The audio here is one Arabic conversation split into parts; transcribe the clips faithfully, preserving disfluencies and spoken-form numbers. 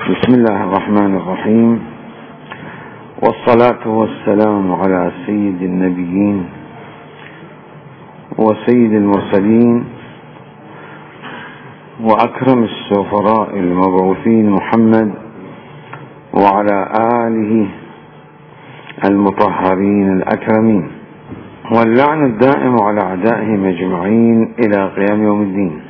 بسم الله الرحمن الرحيم، والصلاة والسلام على سيد النبيين وسيد المرسلين وأكرم السفراء المبعوثين محمد وعلى آله المطهرين الأكرمين، واللعن الدائم على أعدائهم أجمعين إلى قيام يوم الدين.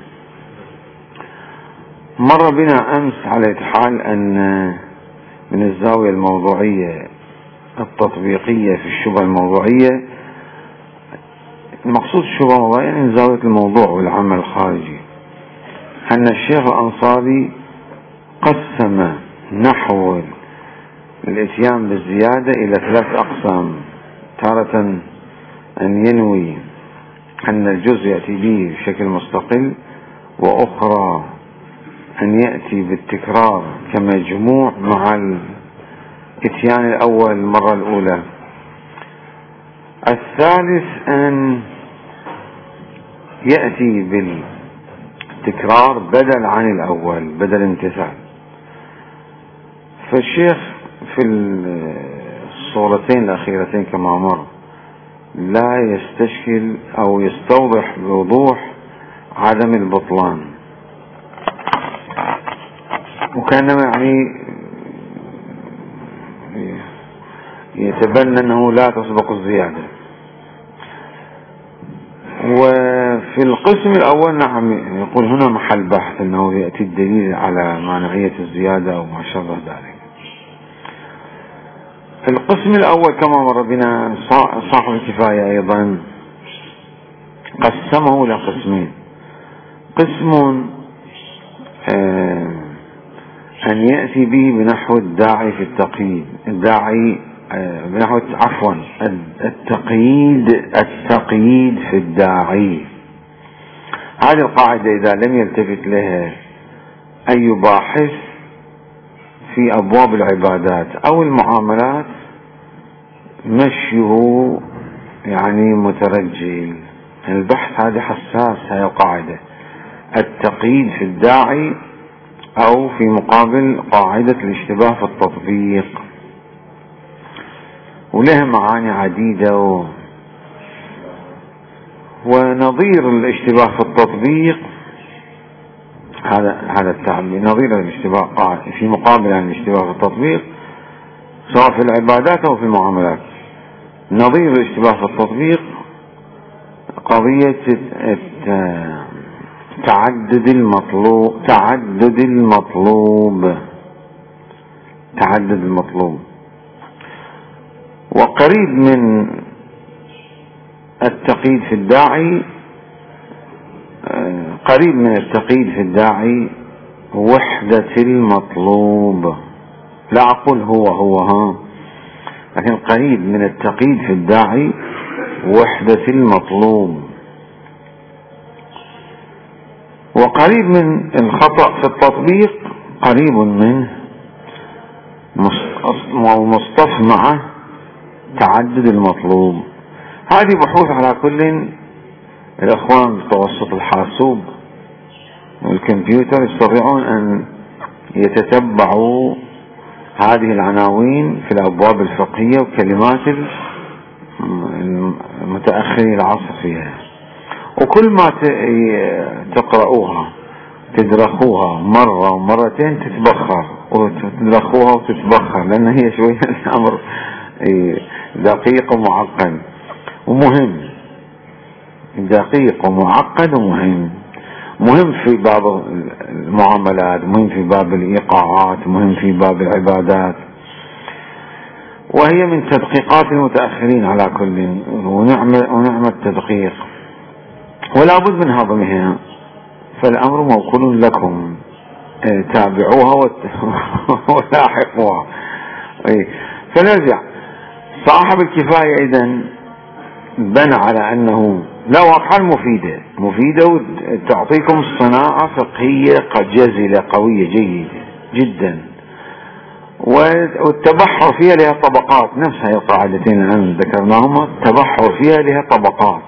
مر بنا أمس على حال أن من الزاوية الموضوعية التطبيقية في الشبهة الموضوعية، المقصود الشبهة الموضوعية يعني من زاوية الموضوع والعمل الخارجي، أن الشيخ الأنصاري قسم نحو الإتيان بالزيادة إلى ثلاث أقسام: تارة أن ينوي أن الجزء يأتي به بشكل مستقل، وأخرى أن يأتي بالتكرار كمجموع مع الإتيان الأول المرة الأولى. الثالث أن يأتي بالتكرار بدل عن الأول، بدل امتثال. فالشيخ في الصورتين الأخيرتين كما مر لا يستشكل أو يستوضح بوضوح عدم البطلان، وكانما يعني يتبنى أنه لا تسبق الزيادة. وفي القسم الأول نعم يقول هنا محل بحث أنه يأتي الدليل على معنوية الزيادة أو ما شابه ذلك. القسم الأول كما مر بنا صاحب الكفاية أيضا قسمه إلى قسمين: قسم آه أن يأتي به بنحو الداعي في التقييد، الداعي آه بنحو عفوا التقييد التقييد في الداعي. هذه القاعدة إذا لم يلتفت لها أي باحث في أبواب العبادات أو المعاملات مشيه يعني مترجل. البحث هذا حساس، هذه القاعدة التقييد في الداعي أو في مقابل قاعدة الاشتباه في التطبيق، ولها معاني عديدة و... ونظير الاشتباه في التطبيق هذا هذا التعبير، نظير الاشتباه في مقابل عن الاشتباه في التطبيق سواء في العبادات أو في المعاملات. نظير الاشتباه في التطبيق قضية تعدد المطلوب تعدد المطلوب تعدد المطلوب وقريب من التقييد في الداعي قريب من التقييد في الداعي وحدة المطلوب. لا أقول هو هو ها لكن قريب من التقييد في الداعي وحدة المطلوب، وقريب من الخطأ في التطبيق قريب منه مصطف مع تعدد المطلوب. هذه بحوث على كل الأخوان بتوسط الحاسوب والكمبيوتر يستطيعون أن يتتبعوا هذه العناوين في الأبواب الفقهية وكلمات المتأخرين العصر فيها، وكل ما تقرأوها تدرخوها مرة ومرتين تتبخر وتدرخوها وتتبخر، لأن هي شوية الأمر دقيق ومعقد ومهم، دقيق ومعقد ومهم. مهم في باب المعاملات، مهم في باب الإيقاعات، مهم في باب العبادات، وهي من تدقيقات المتأخرين على كل، ونعم ونعم التدقيق، ولا بد من هضمها. فالأمر موكول لكم، تابعوها ولاحقوها. فنرجع صاحب الكفاية إذن بنى على أنه لا واقعا مفيدة مفيدة وتعطيكم صناعة فقهية قد جزلة قوية جيدة جدا، والتبحر فيها لها طبقات، نفس هذه القاعدتين الآن ذكرناهما التبحر فيها لها طبقات،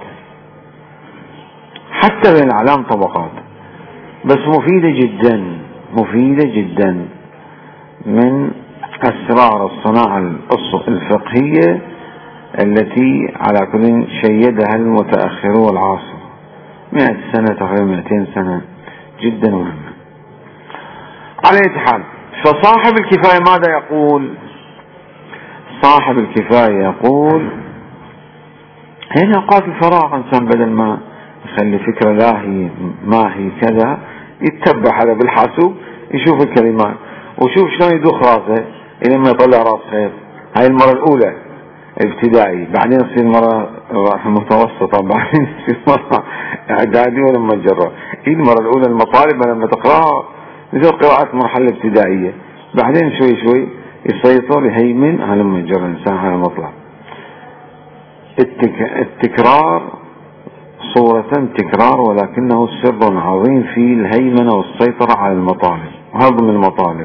حتى بين الأعلام طبقات، بس مفيدة جدا مفيدة جدا. من أسرار الصناعة الفقهية التي على كل شيدها المتأخرون العاصر، مئة سنة تقريبا مئتين سنة، جدا مهمة. على أي حال، فصاحب الكفاية ماذا يقول؟ صاحب الكفاية يقول هنا أوقات الفراغ إنسان بدل ما يخلي فكرة لاهي ما هي كذا يتبع هذا بالحاسوب، يشوف الكلمات وشوف شلون يدوخ راسه إلى ما يطلع راس خير. هاي المرة الأولى ابتدائي، بعدين يصير مرة متوسطة، بعدين يصير مرة إعدادي ولما جرى. هي المرة الأولى المطالب لما تقرأها مثل قراءة مرحلة ابتدائية، بعدين شوي شوي يسيطر يهيمن على لما جرى الإنسان على مطلع. التك... التكرار صورة تكرار، ولكنه سر عظيم في الهيمنة والسيطرة على المطالب وهضم المطالب.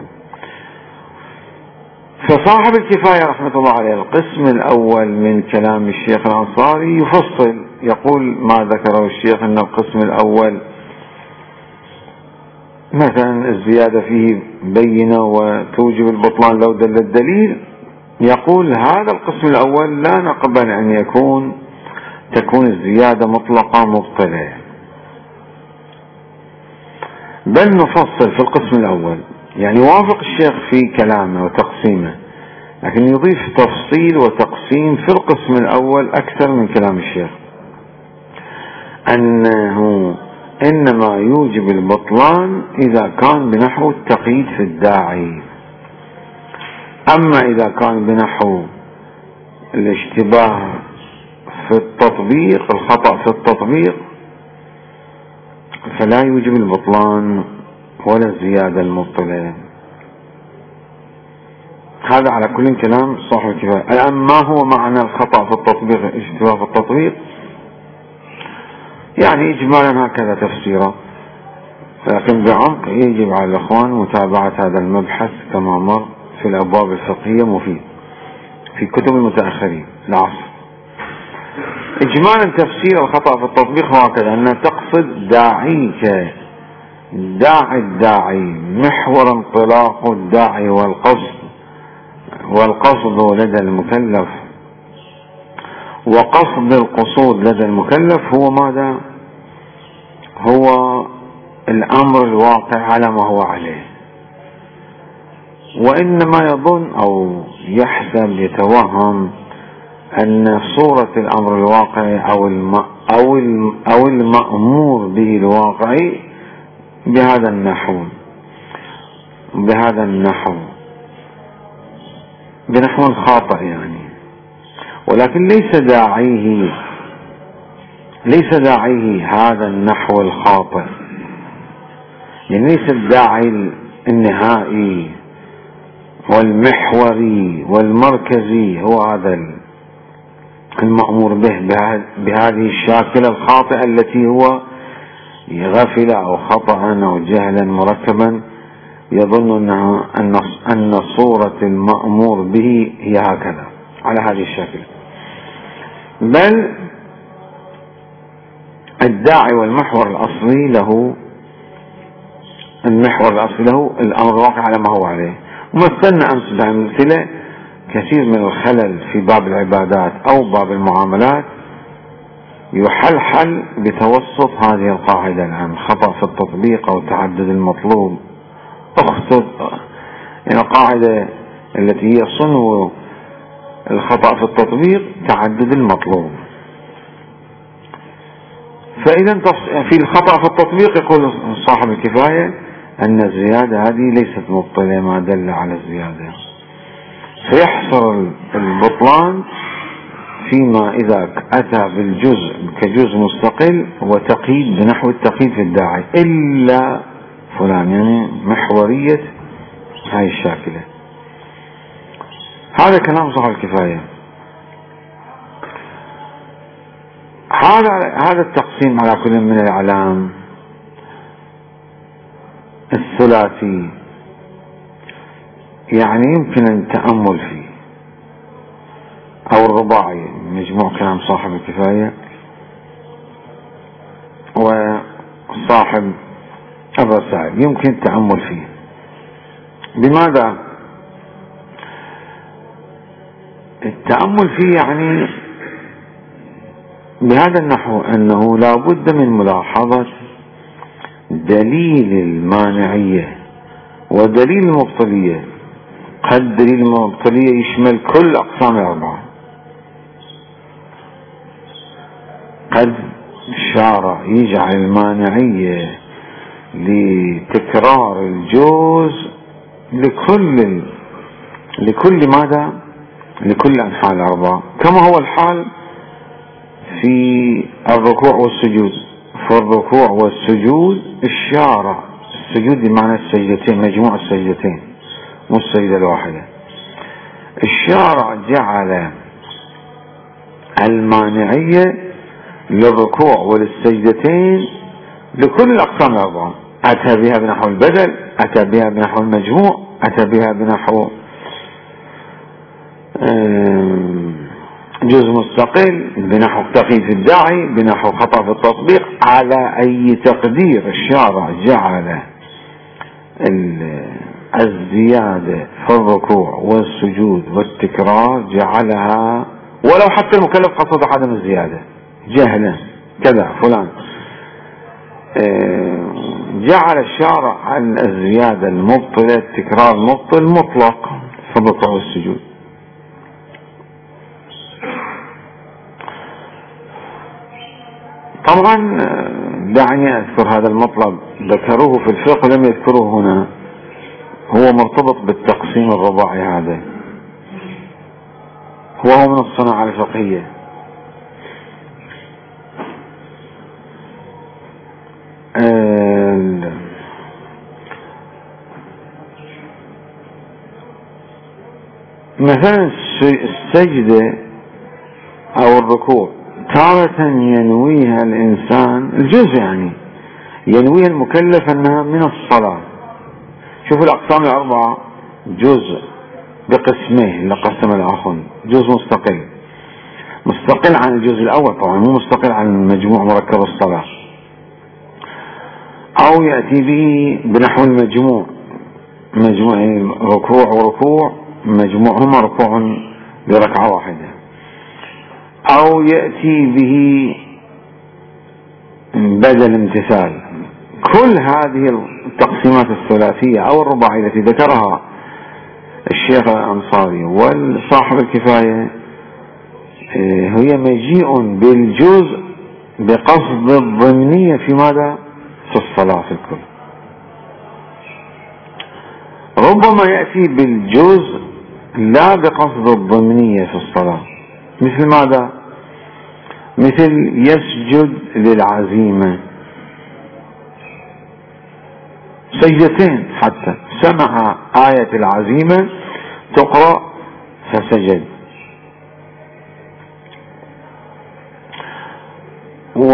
فصاحب الكفاية رحمة الله عليه القسم الأول من كلام الشيخ الأنصاري يفصل، يقول ما ذكره الشيخ أن القسم الأول مثلا الزيادة فيه بينة وتوجب البطلان لو دل الدليل، يقول هذا القسم الأول لا نقبل أن يكون تكون الزيادة مطلقة مبطلة، بل نفصل في القسم الأول. يعني وافق الشيخ في كلامه وتقسيمه، لكن يضيف تفصيل وتقسيم في القسم الأول أكثر من كلام الشيخ، أنه إنما يوجب البطلان إذا كان بنحو التقييد في الداعي، أما إذا كان بنحو الاشتباه في التطبيق، الخطأ في التطبيق، فلا يوجب البطلان ولا الزيادة المبطلة. هذا على كل كلام صاحب الكفاية. الآن ما هو معنى الخطأ في التطبيق، الاشتباه في التطبيق؟ يعني إجمالا هكذا تفسيره، لكن بعمق يجب على الأخوان متابعة هذا المبحث كما مر في الأبواب الفقهية مفيد في كتب المتأخرين العصر. إجمالا تفسير الخطأ في التطبيق هو هكذا، أن تقصد داعيك، داعي الداعي، محور انطلاق الداعي والقصد والقصد لدى المكلف، وقصد القصود لدى المكلف هو ماذا؟ هو الأمر الواقع على ما هو عليه، وإنما يظن أو يحسب يتوهم أن صورة الأمر الواقعي أو الم أو الم أو المأمور به الواقعي بهذا النحو بهذا النحو بنحو خاطئ يعني، ولكن ليس داعيه ليس داعيه هذا النحو الخاطئ، يعني ليس الداعي النهائي والمحوري والمركزي هو هذا المأمور به بهذه الشاكلة الخاطئة التي هو غفل أو خطأ أو جهلا مركبا يظن أنه أن أن صورة المأمور به هي هكذا على هذه الشاكلة، بل الداعي والمحور الأصلي له المحور الأصلي له الأمر الواقع على ما هو عليه. ومثلنا أمس بأمثلة كثير من الخلل في باب العبادات أو باب المعاملات يحلحل بتوسط هذه القاعدة الآن، خطأ في التطبيق أو تعدد المطلوب. أخطط يعني القاعدة التي هي صنو الخطأ في التطبيق تعدد المطلوب. فإذا في الخطأ في التطبيق يقول صاحب الكفاية أن الزيادة هذه ليست مبطلة ما دل على الزيادة، فيحصر البطلان فيما إذا أتى بالجزء كجزء مستقل وتقييد بنحو التقييد في الداعي إلا فلان، يعني محورية هاي الشاكلة. هذا كلام صاحب الكفاية. هذا هذا التقسيم على كل من الإعلام الثلاثي يعني يمكن التأمل فيه، أو الرباعي مجموع كلام صاحب الكفاية وصاحب الرسائل يمكن التأمل فيه. بماذا؟ التأمل فيه يعني بهذا النحو أنه لا بد من ملاحظة دليل المانعية ودليل المبطلية. قد دليل المبطلية يشمل كل أقسام الأربعة، قد الشارع يجعل المانعية لتكرار الجوز لكل لكل ماذا لكل أنحاء الأربعة، كما هو الحال في الركوع والسجود. في الركوع والسجود الشارع، السجود بمعنى السجدتين، مجموع السجدتين مو السجدة الواحدة، الشارع جعل المانعية للركوع وللسجدتين لكل الأقسام الأربعة. أتى بها بنحو البدل، أتى بها بنحو المجموع، أتى بها بنحو جزء مستقل، بنحو تخفيف الداعي، بنحو خطأ في التطبيق. على أي تقدير الشارع جعل الزيادة في الركوع والسجود والتكرار جعلها، ولو حتى المكلف قصد عدم الزيادة جهلا كذا فلان، جعل الشارع الزيادة المبطلة التكرار المبطل مطلق في الركوع والسجود. طبعا دعني أذكر هذا المطلب، ذكروه في الفقه لم يذكروه هنا، هو مرتبط بالتقسيم الرباعي. هذا هو من الصناعة الفقهية. مثلا السجدة أو الركوع تارة ينويها الإنسان الجزء، يعني ينويها المكلف أنها من الصلاة. شوفوا الأقسام الأربعة جزء بقسمه اللي قسم الآخر، جزء مستقل مستقل عن الجزء الأول طبعا، مو مستقل عن مجموع مركب الصلاة، أو يأتي به بنحو المجموع، مجموع ركوع وركوع مجموعهما ركوع بركعة واحدة، أو يأتي به بدل امتثال. كل هذه التقسيمات الثلاثية أو الرباعية التي ذكرها الشيخ الأنصاري والصاحب الكفاية هي مجيء بالجزء بقصد الضمنية في ماذا؟ في الصلاة في الكل. ربما يأتي بالجزء لا بقصد الضمنية في الصلاة، مثل ماذا؟ مثل يسجد للعزيمة سجدتين، حتى سمع آية العزيمة تقرأ فسجد، و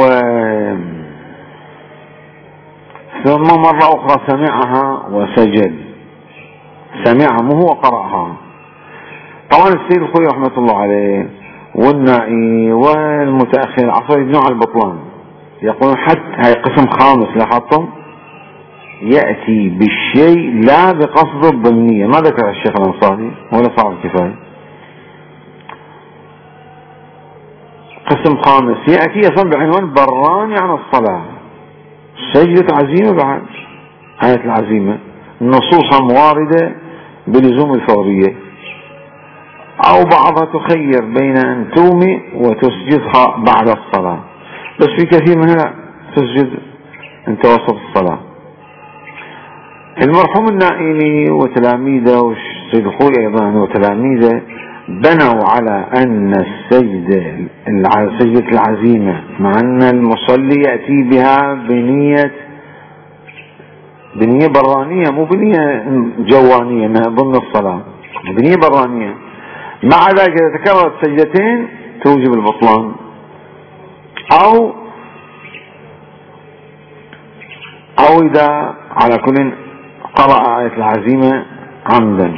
ثم مرة أخرى سمعها وسجد، سمعها مو هو قرأها. طبعا السيد الخوي رحمة الله عليه والنائي والمتأخر العصر يبنوا على البطلان، يقولون حتى هاي قسم خامس لاحظتم يأتي بالشيء لا بقصد الضمنية. ما ذكر الشيخ الأنصاري ولا صاحب الكفاية. قسم خامس يأتي يصل بعنوان براني عن الصلاة، سجدة عزيمة بعد آية العزيمة نصوصا واردة بلزوم الفورية، أو بعضها تخير بين أن تومي وتسجدها بعد الصلاة، بس في كثير منها تسجد انت وسط الصلاة. المرحوم النائلي وتلاميذه والسيد الخوي أيضا وتلاميذه بنوا على أن السجدة سجدة العزيمة مع أن المصلي يأتي بها بنية بنية برانية مو بنية جوانية أنها ضمن الصلاة، بنية برانية، مع ذلك إذا تكررت سجدتين توجب البطلان، أو أو إذا على كل قرأ آية العزيمة عمدا.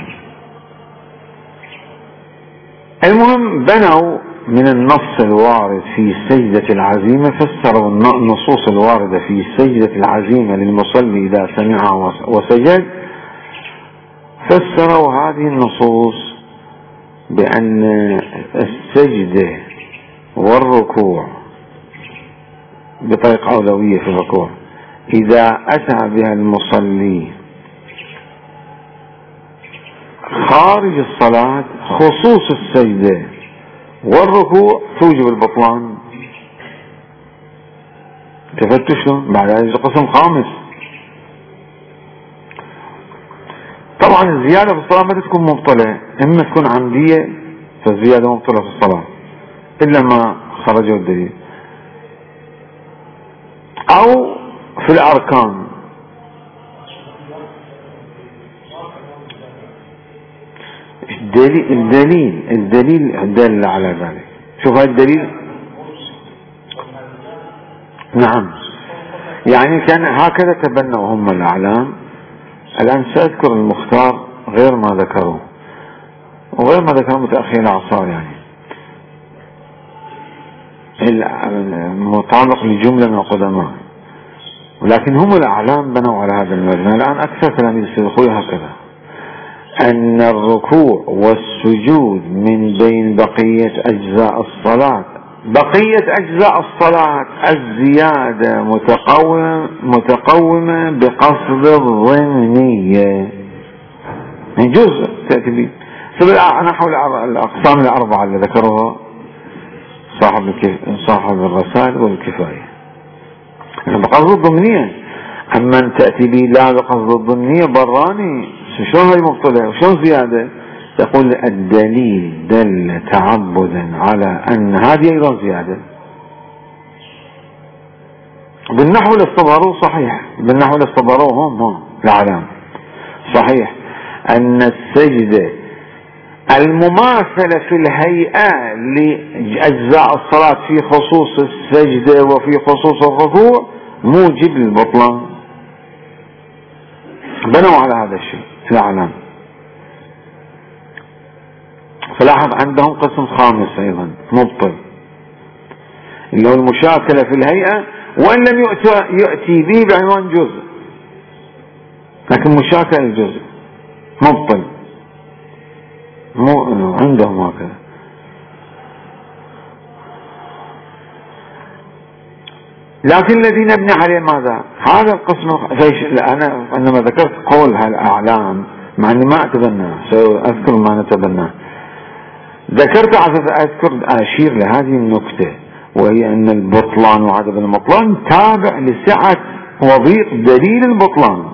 المهم بنوا من النص الوارد في سجدة العزيمة، فسروا النصوص الواردة في سجدة العزيمة للمصلي إذا سمع وسجد، فسروا هذه النصوص بأن السجدة والركوع بطريقة أولوية في الركوع إذا أتى بها المصلي خارج الصلاة خصوص السجدة والركوع توجب البطلان. تفتوا شلون؟ بعد هذا قسم خامس. طبعا الزيادة في الصلاة ما تكون مبطلة، إما تكون عمدية فالزيادة مبطلة في الصلاة إلا ما خرجوا الدليل، أو في الأركان. الدليل الدليل الدليل دل على ذلك. شوف هذا الدليل. نعم، يعني كان هكذا تبنوا هم الأعلام. الآن سأذكر المختار غير ما ذكروه وغير ما ذكروا متأخرين الأعصار، يعني مطابق لجملة من القدماء، ولكن هم الأعلام بنوا على هذا المبنى. الآن أكثر تلاميذ السيد الخوي هكذا، أن الركوع والسجود من بين بقية أجزاء الصلاة. بقية أجزاء الصلاة الزيادة متقومة متقومة بقصد الضمنية، من جزء تأتي به نحو الأقسام الأربعة اللي ذكروها صاحب صاحب الرسائل والكفاية بقصد الضمنية. أما أن تأتي به لا بقصد الضمنية براني، شلون هي مبطلة وشلون زيادة؟ تقول الدليل دل تعبدا على أن هذه أيضا زيادة. بالنحو اللي استظهروه صحيح، بالنحو اللي استظهروه هم هم العلام صحيح أن السجدة المماثلة في الهيئة لأجزاء الصلاة في خصوص السجدة وفي خصوص الركوع موجب للبطلان. بنوا على هذا الشيء الأعلام. فلاحظ عندهم قسم خامس أيضا مبطل، اللي هو المشاكلة في الهيئة، وإن لم يأتي به بعنوان جزء، لكن مشاكلة الجزء مبطل. مو عندهم هكذا. لكن الذي نبني عليه ماذا؟ هذا القسم. أنا عندما ذكرت قول هالأعلام مع أني ما أتبناه، سأذكر ما نتبناه، ذكرت على أذكر أشير لهذه النكتة، وهي أن البطلان وعدم البطلان تابع لسعة وضيق دليل البطلان،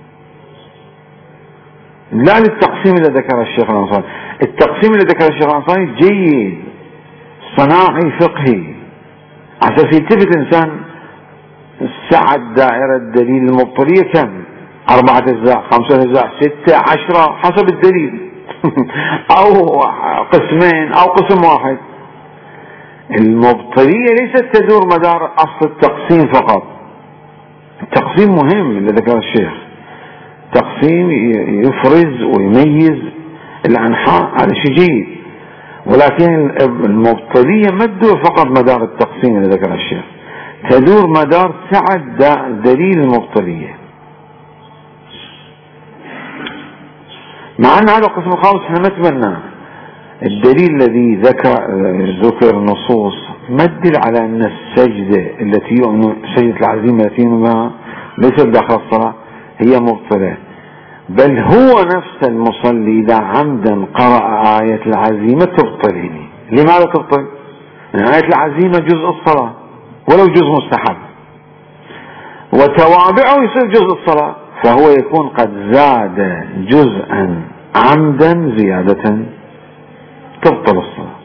لا للتقسيم اللي ذكره الشيخ الأنصاري. التقسيم اللي ذكره الشيخ الأنصاري جيد صناعي فقهي، عشان يلتفت الإنسان سعة دائرة الدليل المبطلية كم؟ أربعة أجزاء، خمسة أجزاء، ستة، عشرة، حسب الدليل أو قسمين أو قسم واحد. المبطلية ليست تدور مدار أصل التقسيم فقط. التقسيم مهم اللي ذكره الشيخ، تقسيم يفرز ويميز الأنحاء، هذا شيء جيد، ولكن المبطلية ما تدور فقط مدار التقسيم اللي ذكره الشيخ، تدور مدار سعة دليل المبطلية. مع أن هذا القسم الخامس احنا ما تبناه. الدليل الذي ذكر ذكر النصوص ما تدل على أن السجدة التي يؤمن سجدة العزيمة التي يؤمنها ليست داخل الصلاة هي مبطلة، بل هو نفس المصلي إذا عمدا قرأ آية العزيمة تبطل. لماذا تبطل؟ لأن آية العزيمة جزء الصلاة ولو جزء مستحب، وتوابعه يصير جزء الصلاة، فهو يكون قد زاد جزءا عمدا زيادة تبطل الصلاة.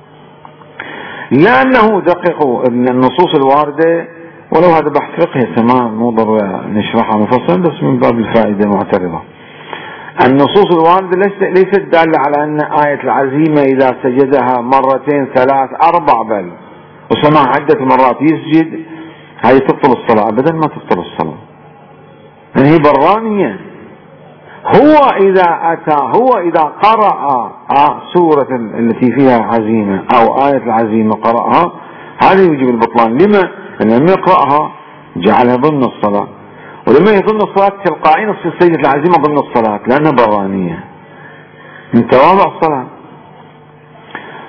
لأنه دققوا النصوص الواردة، ولو هذا بحث فقهي تمام مو ضروري نشرحها مفصلا، بس من باب الفائدة معترضة. النصوص الواردة ليست دالة على أن آية العزيمة إذا سجدها مرتين ثلاث أربع بل وسمع عدة مرات يسجد هذه تبطل الصلاة. أبدا ما تبطل الصلاة، لأن هي برانية. هو إذا أتى هو إذا قرأ سورة التي فيها عزيمة أو آية العزيمة قرأها، هذا يوجب البطلان. لما؟ لما يقرأها جعلها ضمن الصلاة، ولما هي ضمن الصلاة تلقائيا تصير سجدة العزيمة ضمن الصلاة، لأنها برانية من توابع الصلاة.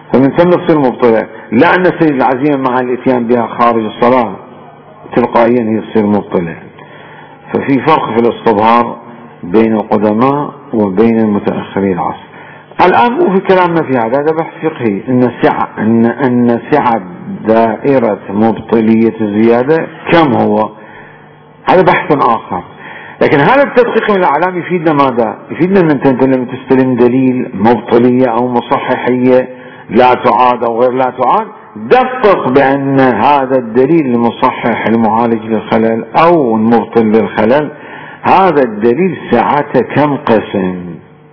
فمن ثم تصير مبطلة، لا أن سيد العزيمة مع الاتيان بها خارج الصلاة تلقائيا هي تصير مبطلة. ففي فرق في الاستظهار بين القدماء وبين المتأخرين العصر. الآن مو في كلامنا في هذا، هذا بحث فقهي، أن سعة أن أن سعة دائرة مبطلية الزيادة كم هو، هذا بحث آخر. لكن هذا التدقيق من الأعلام يفيدنا ماذا؟ يفيدنا أن أنت لما تستلم دليل مبطلية أو مصححية لا تعاد أو غير لا تعاد، دقق بأن هذا الدليل المصحح المعالج للخلل أو المبطل للخلل، هذا الدليل سعته كم قسم.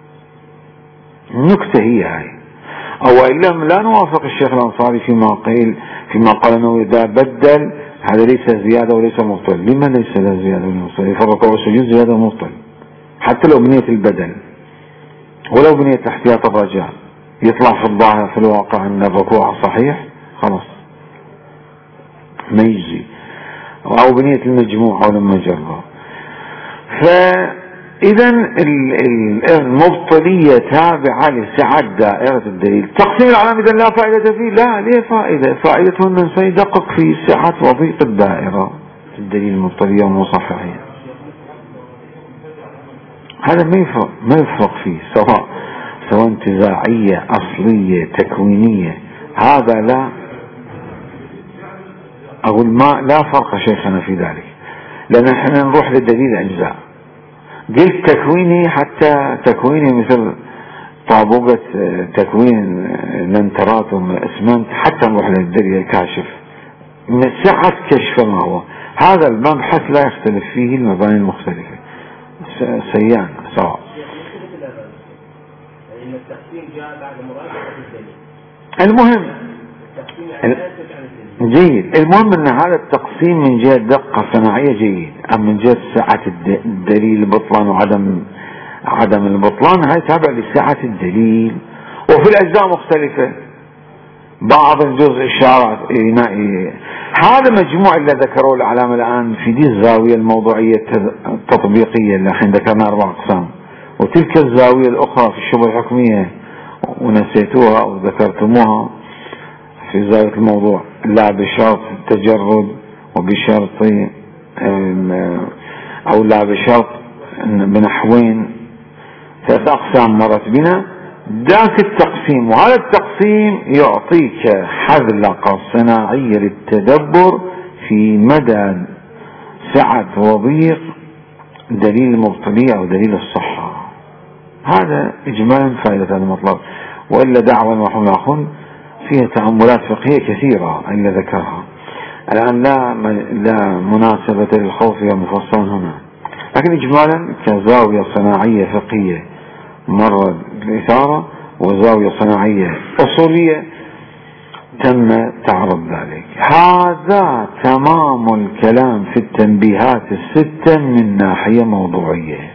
النكتة هي هاي. أو إلا لا نوافق الشيخ الأنصاري فيما قيل فيما قال أنه إذا بدل هذا ليس زيادة وليس مبطل. لما ليس لا زيادة ولا مبطل؟ يفرق والسجود زيادة ومبطل حتى لو بنية البدل ولو بنية احتياط الرجاء، يطلع في الظاهر في الواقع أن الركوع صحيح خلاص ما يجزي، أو بنية المجموع أو المجرة. فإذا المبطلية تابعة لسعة دائرة الدليل. تقسيم الأعلام إذا لا فائدة فيه، لا ليه فائدة؟ فائدته أن سيدقق في سعة وضيق الدائرة في الدليل المبطلية والمصححية. هذا ما يفرق ما يفرق فيه سواء سواء انتزاعية أصلية تكوينية، هذا لا أقول ما لا فرق شيخنا في ذلك، لأن احنا نروح للدليل أجزاء. قلت تكويني حتى تكويني مثل طابوقة تكوين لنترات واسمنت، حتى نروح للدليل الكاشف مساحة كشف ما هو. هذا المبحث لا يختلف فيه المباني المختلفة سيان سواء. المهم جيد، المهم ان هذا التقسيم من جهة دقة صناعية جيد، اما من جهة سعة الدليل البطلان وعدم عدم البطلان هاي تابع لسعة الدليل. وفي الاجزاء مختلفة، بعض الجزء اشارات إينائي. هذا مجموع اللي ذكروه العلامة الان في دي الزاوية الموضوعية التطبيقية اللي الحين ذكرنا اربع اقسام، وتلك الزاوية الاخرى في الشبهة الحكمية ونسيتوها او ذكرتموها في زاوية الموضوع، لا بشرط التجرد وبشرط او لا بشرط بنحوين، ثلاث اقسام مرت بنا. ذاك التقسيم، وهذا التقسيم يعطيك حذلقة صناعية للتدبر في مدى سعة وضيق دليل المبطلية او دليل الصحة. هذا اجمالا فائدة المطلب، وإلا دعوة المرحوم الأخون فيها تأملات فقهية كثيرة اللي ذكرها الآن لا لا مناسبة للخوف فيها مفصلا هنا، لكن إجمالا كزاوية صناعية فقهية مرة الإثارة وزاوية صناعية أصولية تم تعرض ذلك. هذا تمام الكلام في التنبيهات الستة من ناحية موضوعية.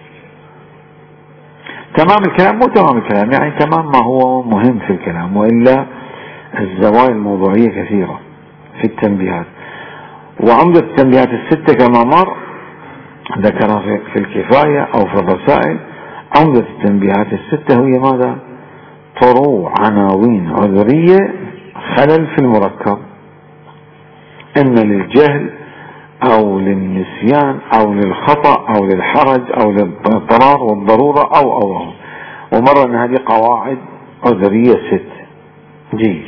تمام الكلام مو تمام الكلام يعني تمام ما هو مهم في الكلام، وإلا الزوايا الموضوعية كثيرة في التنبيهات. وعمدة التنبيهات الستة كما مر ذكرها في الكفاية أو في الرسائل. عمدة التنبيهات الستة هي ماذا؟ طروع عناوين عذرية خلل في المركب، إما للجهل أو للنسيان أو للخطأ أو للحرج أو للاضطرار والضرورة أو أو أو ومرة أن هذه قواعد عذرية ست. جيد،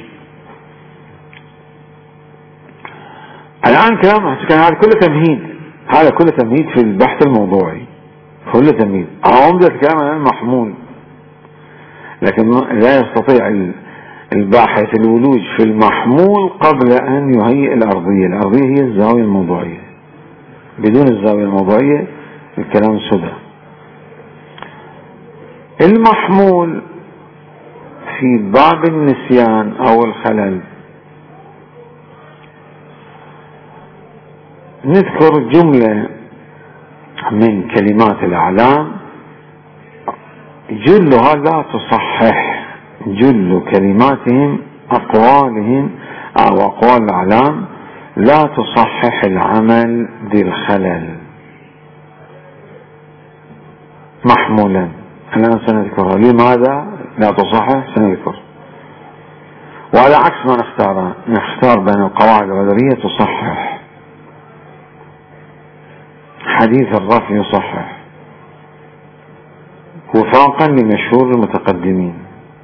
الآن كلام كان هذا كله تمهيد، هذا كله تمهيد في البحث الموضوعي، كله تمهيد. عمدة الكلام الآن محمول، لكن لا يستطيع الباحث الولوج في المحمول قبل أن يهيئ الأرضية. الأرضية هي الزاوية الموضوعية، بدون الزاوية الموضوعية الكلام سدى. المحمول في باب النسيان أو الخلل نذكر جملة من كلمات الأعلام جلها لا تصحح، جل كلماتهم أقوالهم أو أقوال الأعلام لا تصحح العمل بالخلل محمولا. الآن سنذكرها. لماذا لا تصحح؟ سنذكر. وعلى عكس ما نختار نختار بين القواعد العذرية تصحح، حديث الرفع يصحح وفاقا لمشهور المتقدمين،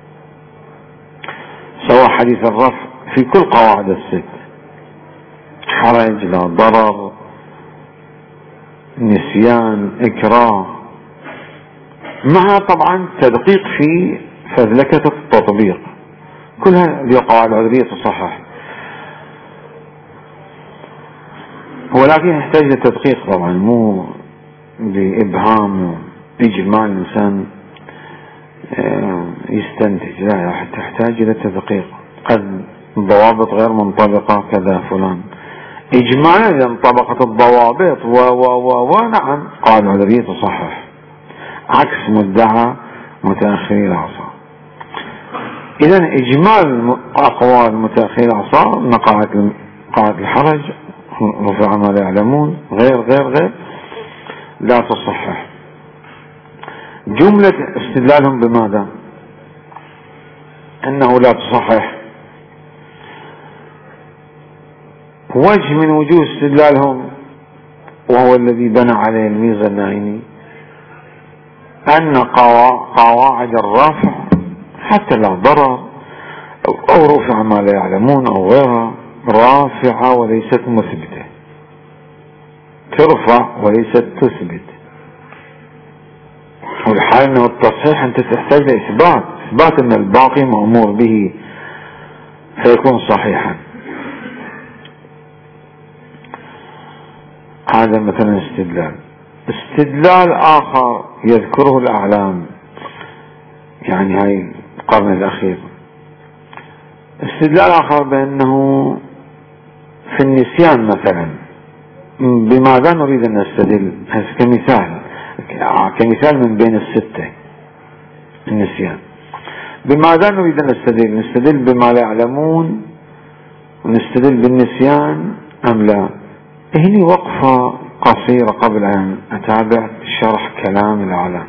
سواء حديث الرفع في كل قواعد الست، حرج، لا ضرر، نسيان، إكراه، مع طبعا تدقيق في فذلكة التطبيق، كلها بقواعد عذرية تصحح، ولكن يحتاج للتدقيق طبعا، مو بإبهام إجمال الإنسان يستنتج، لا، تحتاج إلى التدقيق، قد الضوابط غير منطبقة كذا فلان، إجمالا إذا انطبقت الضوابط و و و ونعم قواعد عذرية تصحح، عكس مدعى متأخري العصر. إذا إجمال أقوال متأخري العصر نقعت قاعدة الحرج، رفع ما لا يعلمون، غير غير غير لا تصحح. جملة استدلالهم بماذا؟ أنه لا تصحح، وجه من وجوه استدلالهم وهو الذي بنى عليه الميزة النايني، أن قواعد الرفع حتى لا ضرر أو رفع ما لا يعلمون أو غيرها رافعة وليست مثبتة، ترفع وليست تثبت، والحال أنه التصحيح أنت تحتاج لإثبات، إثبات أن الباقي مأمور به فيكون صحيحا. هذا مثلا استدلال. استدلال آخر يذكره الأعلام، يعني هاي القرن الأخير، استدلال آخر بأنه في النسيان مثلا، بماذا نريد أن نستدل؟ كمثال كمثال من بين الستة، النسيان، بماذا نريد أن نستدل؟ نستدل بما لا يعلمون ونستدل بالنسيان أم لا؟ هنا وقفة قصيرة قبل أن أتابع شرح كلام الأعلام،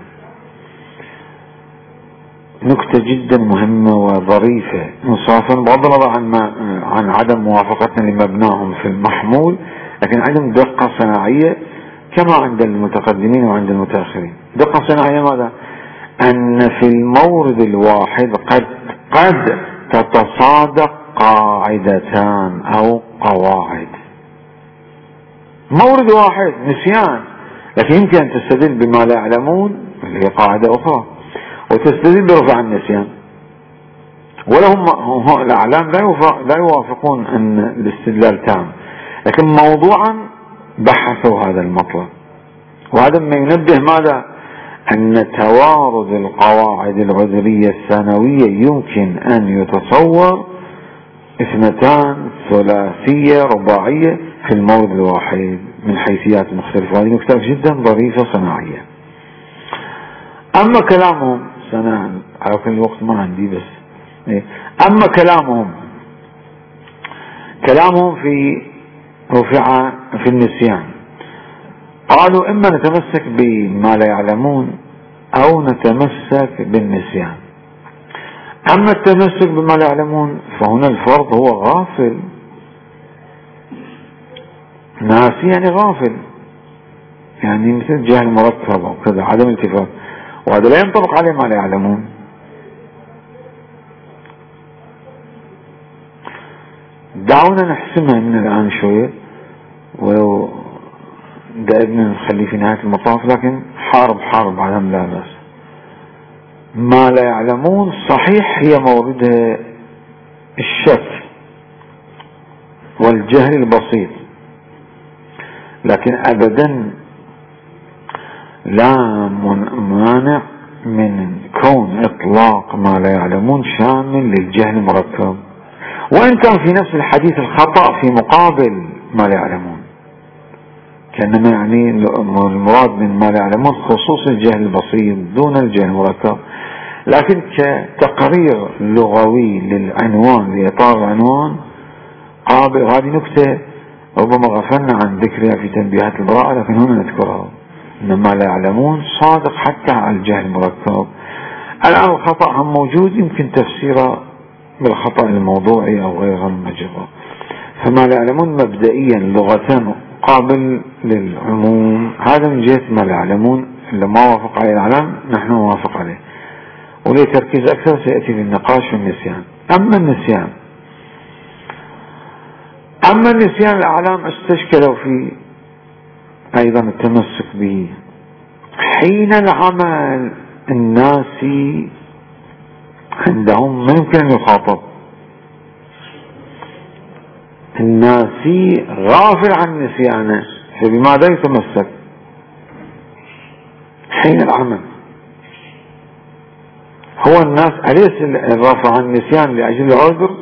نكتة جدا مهمة وظريفة، انصافا بغض النظر عن ما عن عدم موافقتنا لمبناهم في المحمول، لكن عندهم دقة صناعية كما عند المتقدمين وعند المتأخرين. دقة صناعية ماذا؟ أن في المورد الواحد قد قد تتصادق قاعدتان أو قواعد، مورد واحد نسيان، لكن يمكن أن تستدل بما لا يعلمون اللي هي قاعدة أخرى، وتستدل برفع النسيان، ولهم الأعلام لا يوافقون أن الاستدلال تام، لكن موضوعا بحثوا هذا المطلب، وهذا ما ينبه ماذا؟ أن توارد القواعد العذرية الثانوية يمكن أن يتصور اثنتان ثلاثية رباعية في المورد الواحد من حيثيات مختلفة. هذه نكتة جدا ظريفة صناعية. أما كلامهم سنة على كل وقت ما عندي بس أما كلامهم كلامهم في رفع في النسيان، قالوا إما نتمسك بما لا يعلمون أو نتمسك بالنسيان. أما التمسك بما لا يعلمون فهنا الفرض هو غافل، ناسي يعني غافل، يعني مثل جهل مركب أو كذا، عدم التفات، وهذا لا ينطبق عليه ما لا يعلمون. دعونا نحسمها من الآن شوية، ولو دائما نخلي في نهاية المطاف، لكن حارب حارب عدم لا بأس. ما لا يعلمون صحيح هي موردها الشك والجهل البسيط، لكن أبدا لا مانع من كون إطلاق ما لا يعلمون شامل للجهل المركب، وإن كان في نفس الحديث الخطأ في مقابل ما لا يعلمون، كأنما يعني المراد من ما لا يعلمون خصوص الجهل البسيط دون الجهل المركب، لكن كتقرير لغوي للعنوان لإطار العنوان قابل. هذه نكتة ربما غفلنا عن ذكرها في تنبيهات البراءة، لكن هنا نذكرها، إن ما لا يعلمون صادق حتى على الجهل المركب. الآن الخطأ هم موجود، يمكن تفسيره بالخطأ الموضوعي أو غير المجرد. فما لا يعلمون مبدئيا لغة قابل للعموم، هذا من جهة ما لا يعلمون، اللي ما وافق عليه العلم نحن نوافق عليه، ولتركيز أكثر سيأتي في النقاش في النسيان. أما النسيان أما النسيان الأعلام استشكلوا في أيضا التمسك به. حين العمل الناس عندهم ما يمكن أن يخاطب، الناسي غافل عن نسيانه، فبماذا يتمسك حين العمل؟ هو الناس أليس الرفع عن النسيان لأجل العذر؟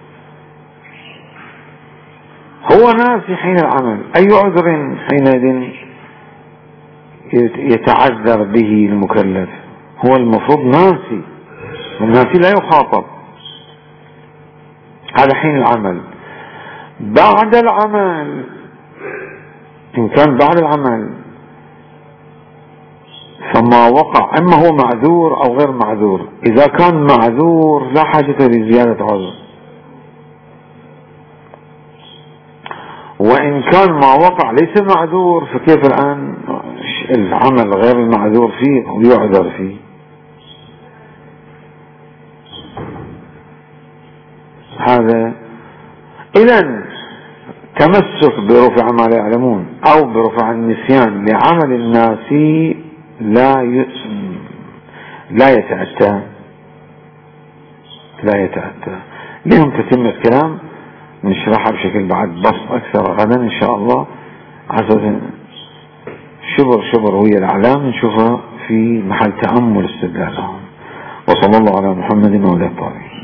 هو ناسي حين العمل، أي عذر حينئذ يتعذر به المكلف؟ هو المفروض ناسي، والناسي لا يخاطب، هذا حين العمل. بعد العمل إن كان بعد العمل فما وقع إما هو معذور أو غير معذور. إذا كان معذور لا حاجة لزيادة عذر، وإن كان ما وقع ليس معذور فكيف الآن العمل غير المعذور فيه ويعذر فيه؟ هذا إذن تمسك برفع ما لا يعلمون أو برفع النسيان لعمل الناس لا لا يتأتى لا يتأتى لهم تتم الكلام نشرحها بشكل بعد بسط أكثر غدا إن شاء الله، عشان شبر شبر وهي الأعلام نشوفها في محل تأمل استدلالهم. وصلى الله على محمد وعلى آله.